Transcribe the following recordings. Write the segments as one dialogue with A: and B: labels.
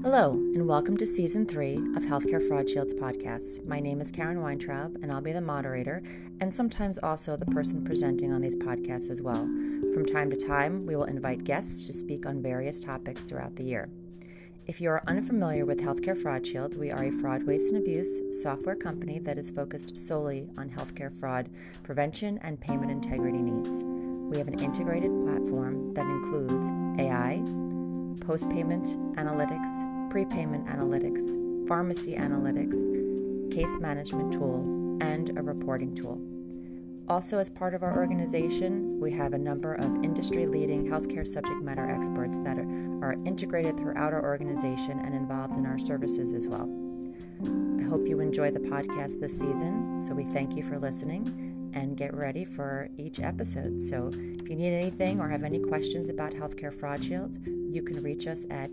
A: Hello, and welcome to Season 3 of Healthcare Fraud Shields podcasts. My name is Karen Weintraub, and I'll be the moderator, and sometimes also the person presenting on these podcasts as well. From time to time, we will invite guests to speak on various topics throughout the year. If you are unfamiliar with Healthcare Fraud Shields, we are a fraud, waste, and abuse software company that is focused solely on healthcare fraud prevention and payment integrity needs. We have an integrated platform that includes AI, post-payment analytics, prepayment analytics, pharmacy analytics, case management tool, and a reporting tool. Also, as part of our organization, we have a number of industry-leading healthcare subject matter experts that are integrated throughout our organization and involved in our services as well. I hope you enjoy the podcast this season, so we thank you for listening and get ready for each episode. So if you need anything or have any questions about Healthcare Fraud Shield, you can reach us at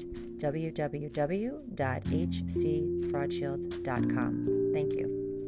A: www.hcfraudshield.com. Thank you.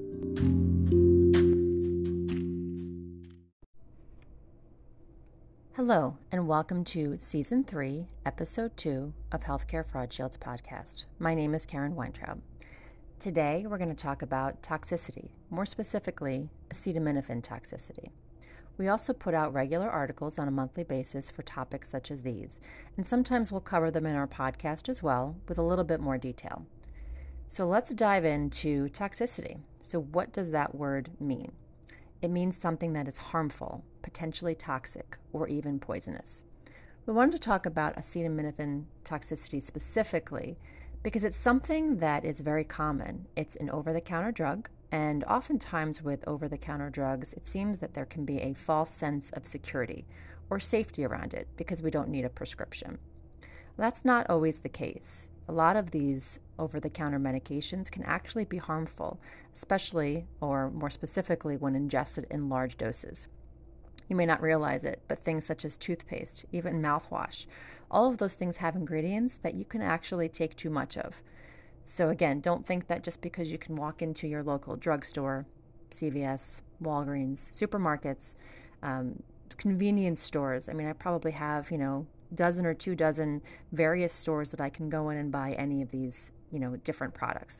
A: Hello, and welcome to Season 3, Episode 2 of Healthcare Fraud Shields podcast. My name is Karen Weintraub. Today, we're going to talk about toxicity, more specifically, acetaminophen toxicity. We also put out regular articles on a monthly basis for topics such as these, and sometimes we'll cover them in our podcast as well with a little bit more detail. So let's dive into toxicity. So what does that word mean? It means something that is harmful, potentially toxic, or even poisonous. We wanted to talk about acetaminophen toxicity specifically because it's something that is very common. It's an over-the-counter drug, and oftentimes with over-the-counter drugs, it seems that there can be a false sense of security or safety around it because we don't need a prescription. That's not always the case. A lot of these over-the-counter medications can actually be harmful, especially or more specifically when ingested in large doses. You may not realize it, but things such as toothpaste, even mouthwash, all of those things have ingredients that you can actually take too much of. So again, don't think that just because you can walk into your local drugstore, CVS, Walgreens, supermarkets, convenience stores. I mean, I probably have, dozen or 2 dozen various stores that I can go in and buy any of these, different products.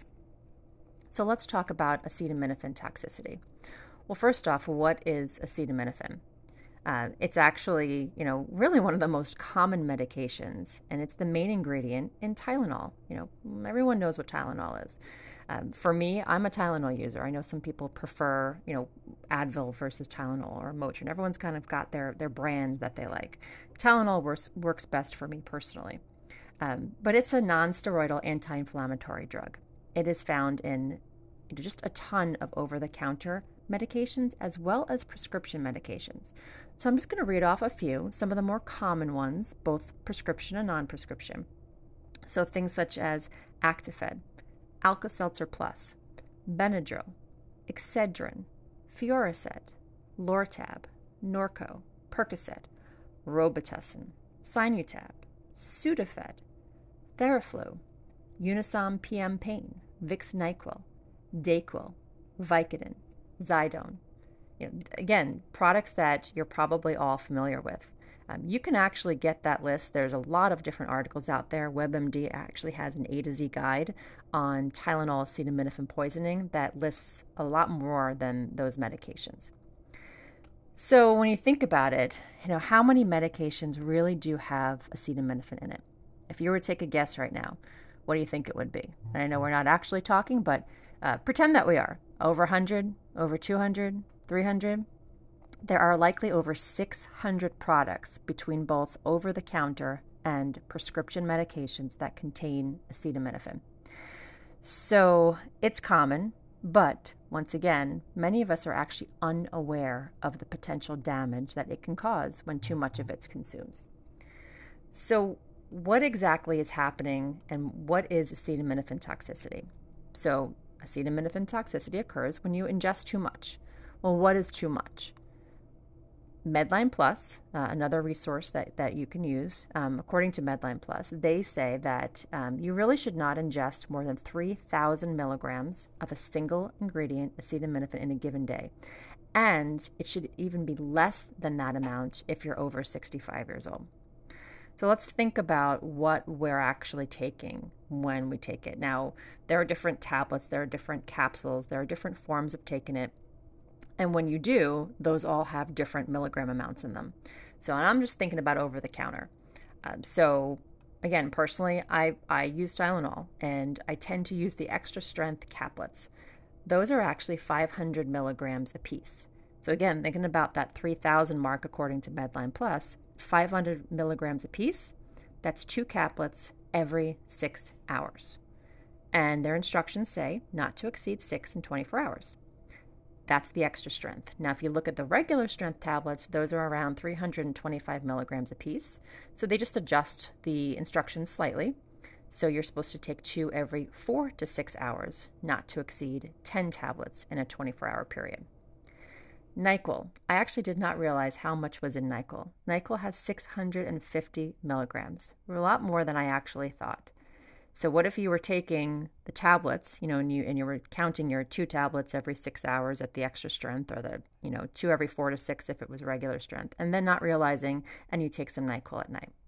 A: So let's talk about acetaminophen toxicity. Well, first off, what is acetaminophen? It's actually, really one of the most common medications, and it's the main ingredient in Tylenol. Everyone knows what Tylenol is. For me, I'm a Tylenol user. I know some people prefer, Advil versus Tylenol or Motrin. Everyone's kind of got their brand that they like. Tylenol works best for me personally. But it's a non-steroidal anti-inflammatory drug. It is found in just a ton of over-the-counter medications as well as prescription medications. So I'm just going to read off a few, some of the more common ones, both prescription and non-prescription. So things such as Actifed, Alka-Seltzer Plus, Benadryl, Excedrin, Fioricet, Lortab, Norco, Percocet, Robitussin, Sinutab, Sudafed, Theraflu, Unisom PM Pain, Vicks NyQuil, Dayquil, Vicodin, Zydone. Again, products that you're probably all familiar with. You can actually get that list. There's a lot of different articles out there. WebMD actually has an A to Z guide on Tylenol acetaminophen poisoning that lists a lot more than those medications. So when you think about it, how many medications really do have acetaminophen in it? If you were to take a guess right now, what do you think it would be? And I know we're not actually talking, but pretend that we are. Over 100, over 200, 300. There are likely over 600 products between both over-the-counter and prescription medications that contain acetaminophen. So it's common, but once again, many of us are actually unaware of the potential damage that it can cause when too much of it's consumed. So what exactly is happening and what is acetaminophen toxicity? So acetaminophen toxicity occurs when you ingest too much. Well, what is too much? Medline Plus, another resource that you can use, according to Medline Plus, they say that you really should not ingest more than 3,000 milligrams of a single ingredient acetaminophen in a given day. And it should even be less than that amount if you're over 65 years old. So let's think about what we're actually taking when we take it. Now, there are different tablets, there are different capsules, there are different forms of taking it. And when you do, those all have different milligram amounts in them. So, and I'm just thinking about over the counter. So, again, personally, I use Tylenol, and I tend to use the extra strength caplets. Those are actually 500 milligrams a piece. So, again, thinking about that 3,000 mark according to Medline Plus, 500 milligrams a piece, that's 2 caplets every 6 hours. And their instructions say not to exceed 6 in 24 hours. That's the extra strength. Now, if you look at the regular strength tablets, those are around 325 milligrams a piece. So they just adjust the instructions slightly. So you're supposed to take 2 every 4 to 6 hours, not to exceed 10 tablets in a 24-hour period. NyQuil. I actually did not realize how much was in NyQuil. NyQuil has 650 milligrams, a lot more than I actually thought. So what if you were taking the tablets, and you were counting your 2 tablets every 6 hours at the extra strength, or the 2 every 4 to 6 if it was regular strength, and then not realizing, and you take some NyQuil at night.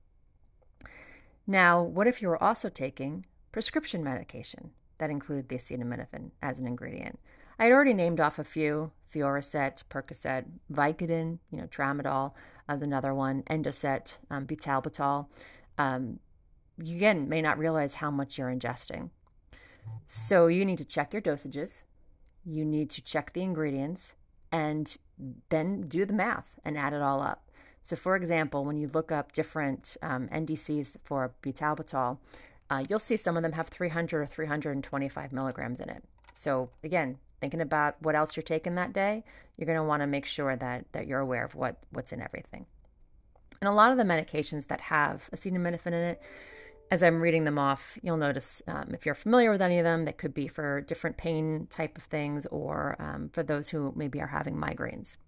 A: Now, what if you were also taking prescription medication that included the acetaminophen as an ingredient? I had already named off a few: Fioricet, Percocet, Vicodin, Tramadol is another one, Endocet, butalbital. You again may not realize how much you're ingesting. So you need to check your dosages, you need to check the ingredients, and then do the math and add it all up. So for example, when you look up different NDCs for butalbital, you'll see some of them have 300 or 325 milligrams in it. So again, thinking about what else you're taking that day, you're going to want to make sure that you're aware of what's in everything. And a lot of the medications that have acetaminophen in it, as I'm reading them off, you'll notice if you're familiar with any of them, that could be for different pain type of things, or for those who maybe are having migraines.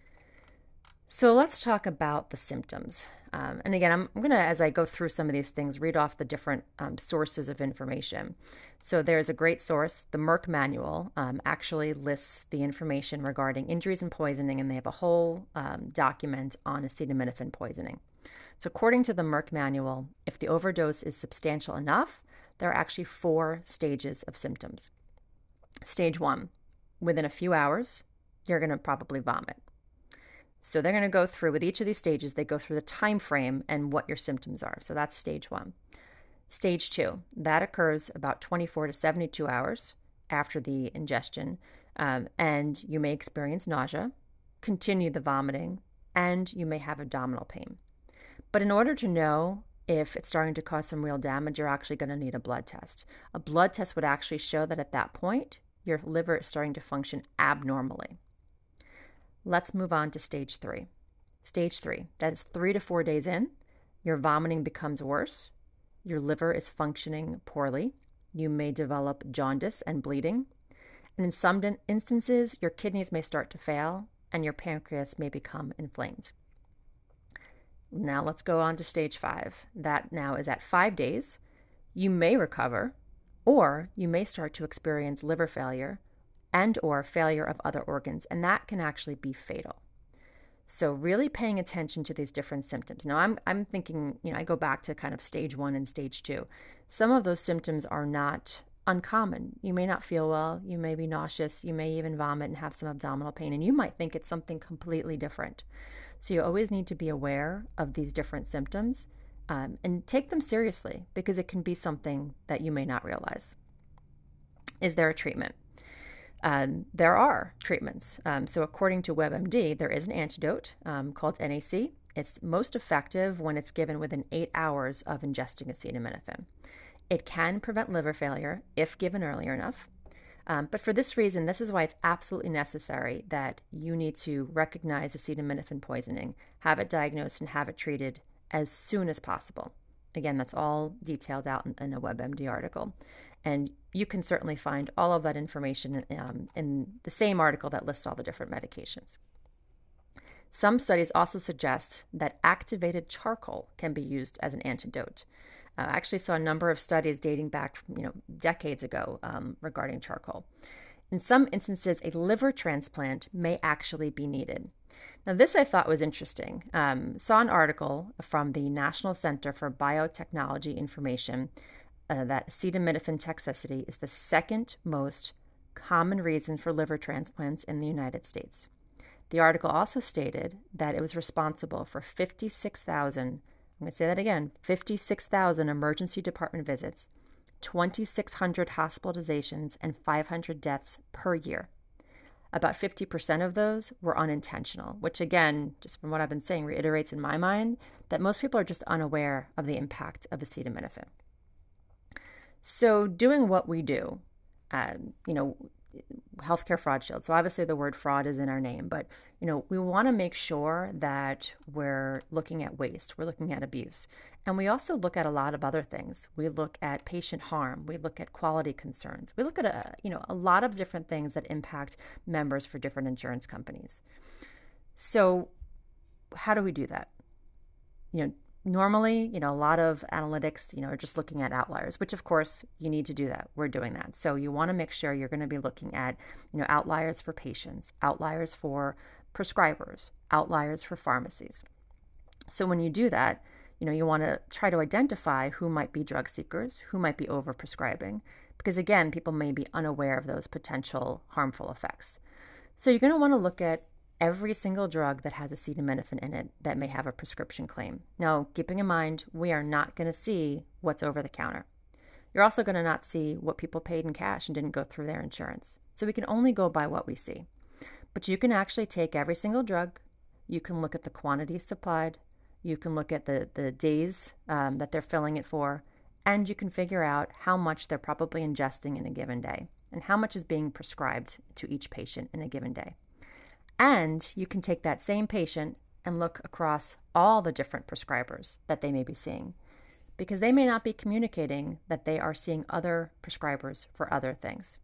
A: So let's talk about the symptoms. And again, I'm going to, as I go through some of these things, read off the different sources of information. So there's a great source. The Merck Manual actually lists the information regarding injuries and poisoning, and they have a whole document on acetaminophen poisoning. So according to the Merck Manual, if the overdose is substantial enough, there are actually 4 stages of symptoms. Stage 1, within a few hours, you're going to probably vomit. So they're going to go through, with each of these stages, they go through the time frame and what your symptoms are. So that's stage 1. Stage 2, that occurs about 24 to 72 hours after the ingestion, and you may experience nausea, continue the vomiting, and you may have abdominal pain. But in order to know if it's starting to cause some real damage, you're actually going to need a blood test. A blood test would actually show that at that point, your liver is starting to function abnormally. Let's move on to stage 3. Stage 3, that is 3 to 4 days in, your vomiting becomes worse, your liver is functioning poorly, you may develop jaundice and bleeding, and in some instances, your kidneys may start to fail and your pancreas may become inflamed. Now let's go on to stage 5. That now is at 5 days. You may recover, or you may start to experience liver failure and or failure of other organs, and that can actually be fatal. So really paying attention to these different symptoms. Now I'm thinking, I go back to kind of stage 1 and stage 2. Some of those symptoms are not uncommon. You may not feel well, you may be nauseous, you may even vomit and have some abdominal pain, and you might think it's something completely different. So you always need to be aware of these different symptoms and take them seriously, because it can be something that you may not realize. Is there a treatment? There are treatments. So according to WebMD, there is an antidote called NAC. It's most effective when it's given within 8 hours of ingesting acetaminophen. It can prevent liver failure if given earlier enough. But for this reason, this is why it's absolutely necessary that you need to recognize acetaminophen poisoning, have it diagnosed, and have it treated as soon as possible. Again, that's all detailed out in a WebMD article. And you can certainly find all of that information in the same article that lists all the different medications. Some studies also suggest that activated charcoal can be used as an antidote. I actually saw a number of studies dating back, decades ago regarding charcoal. In some instances, a liver transplant may actually be needed. Now, this I thought was interesting. Saw an article from the National Center for Biotechnology Information that acetaminophen toxicity is the second most common reason for liver transplants in the United States. The article also stated that it was responsible for 56,000, I'm going to say that again, 56,000 emergency department visits, 2,600 hospitalizations, and 500 deaths per year. About 50% of those were unintentional, which again, just from what I've been saying, reiterates in my mind that most people are just unaware of the impact of acetaminophen. So doing what we do, healthcare fraud shield. So obviously the word fraud is in our name, but we want to make sure that we're looking at waste, we're looking at abuse. And we also look at a lot of other things. We look at patient harm, we look at quality concerns. We look at a lot of different things that impact members for different insurance companies. So how do we do that? Normally, a lot of analytics, are just looking at outliers, which of course you need to do that. We're doing that. So you want to make sure you're going to be looking at, outliers for patients, outliers for prescribers, outliers for pharmacies. So when you do that, you want to try to identify who might be drug seekers, who might be overprescribing, because again, people may be unaware of those potential harmful effects. So you're going to want to look at every single drug that has acetaminophen in it that may have a prescription claim. Now, keeping in mind, we are not going to see what's over the counter. You're also going to not see what people paid in cash and didn't go through their insurance. So we can only go by what we see. But you can actually take every single drug. You can look at the quantity supplied. You can look at the days that they're filling it for. And you can figure out how much they're probably ingesting in a given day and how much is being prescribed to each patient in a given day. And you can take that same patient and look across all the different prescribers that they may be seeing, because they may not be communicating that they are seeing other prescribers for other things.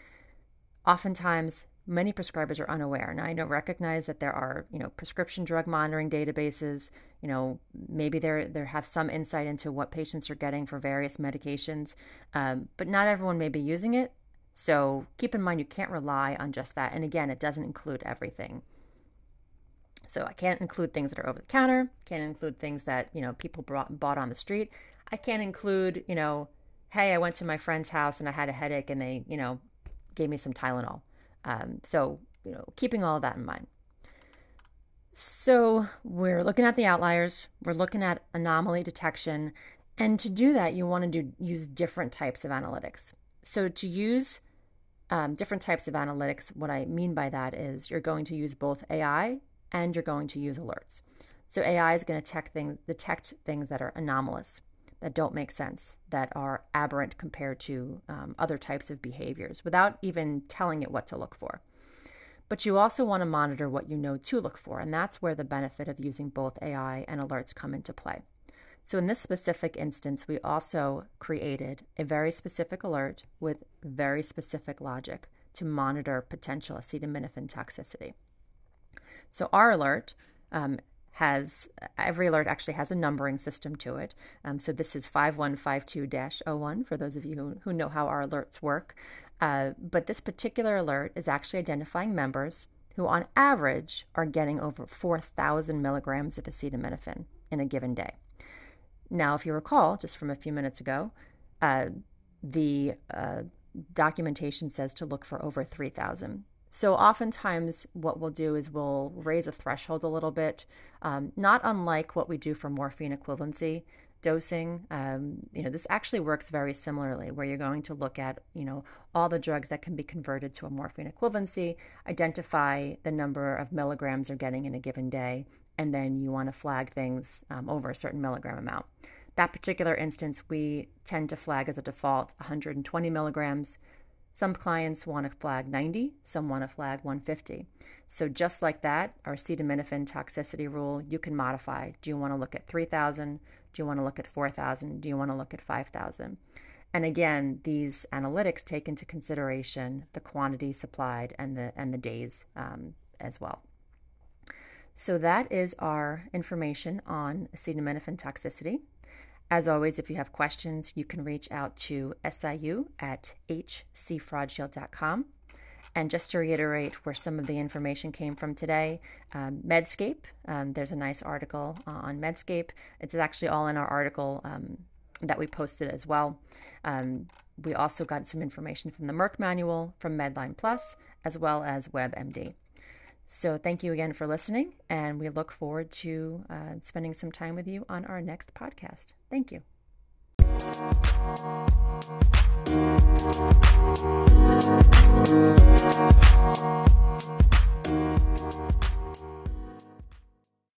A: Oftentimes, many prescribers are unaware. Now, I recognize that there are, prescription drug monitoring databases. Maybe they have some insight into what patients are getting for various medications, but not everyone may be using it. So keep in mind, you can't rely on just that. And again, it doesn't include everything. So I can't include things that are over the counter, can't include things that, people bought on the street. I can't include, hey, I went to my friend's house and I had a headache and they, gave me some Tylenol. So, keeping all of that in mind. So we're looking at the outliers, we're looking at anomaly detection. And to do that, you want to use different types of analytics. So to use different types of analytics, what I mean by that is you're going to use both AI and you're going to use alerts. So AI is going to detect things that are anomalous, that don't make sense, that are aberrant compared to other types of behaviors without even telling it what to look for. But you also want to monitor what you know to look for, and that's where the benefit of using both AI and alerts come into play. So in this specific instance, we also created a very specific alert with very specific logic to monitor potential acetaminophen toxicity. So our alert every alert actually has a numbering system to it. So this is 5152-01 for those of you who know how our alerts work. But this particular alert is actually identifying members who on average are getting over 4,000 milligrams of acetaminophen in a given day. Now, if you recall, just from a few minutes ago, the documentation says to look for over 3,000. So oftentimes what we'll do is we'll raise a threshold a little bit, not unlike what we do for morphine equivalency dosing. This actually works very similarly, where you're going to look at, all the drugs that can be converted to a morphine equivalency, identify the number of milligrams they're getting in a given day, and then you want to flag things over a certain milligram amount. That particular instance, we tend to flag as a default 120 milligrams. Some clients want to flag 90, some want to flag 150. So just like that, our acetaminophen toxicity rule, you can modify. Do you want to look at 3,000? Do you want to look at 4,000? Do you want to look at 5,000? And again, these analytics take into consideration the quantity supplied and the days as well. So that is our information on acetaminophen toxicity. As always, if you have questions, you can reach out to siu@hcfraudshield.com. And just to reiterate where some of the information came from today, Medscape, there's a nice article on Medscape. It's actually all in our article that we posted as well. We also got some information from the Merck Manual, from Medline Plus, as well as WebMD. So thank you again for listening, and we look forward to spending some time with you on our next podcast. Thank you.